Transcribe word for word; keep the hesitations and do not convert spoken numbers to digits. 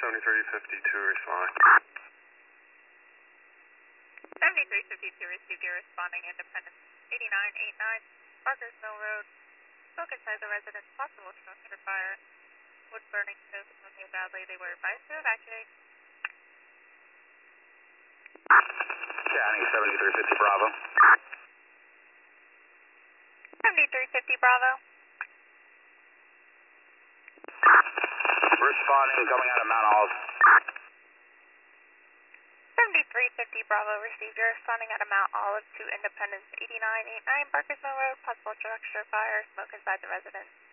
seventy-three fifty-two responding. seventy-three fifty-two received, you're responding Independence eighty-nine eighty-nine, Parkers Mill Road. Smoke inside the residence, possible structure fire. Wood burning, so smoking badly. They were advised to evacuate. County seventy-three fifty Bravo. seventy-three fifty Bravo. Responding, coming out of Mount Olive. seventy-three fifty Bravo received, you're responding out of Mount Olive to Independence eighty-nine eighty-nine, Parkers Mill Road. Possible structure fire, smoke inside the residence.